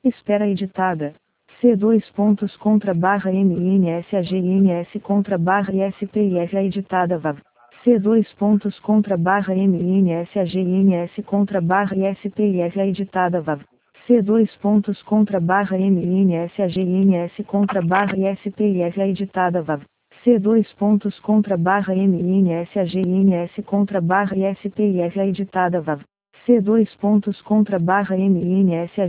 Espera editada. C2 pontos contra barra MINSAGINS contra barra ISPIF editada VAV. C2 pontos contra barra MINSAGINS contra barra ISPIF editada VAV. C2 pontos contra barra MINSAGINS contra barra ISPIF editada VAV. C2 pontos contra barra MINSAGINS contra barra ISPIF editada VAV. C2 pontos contra barra MINSAGINS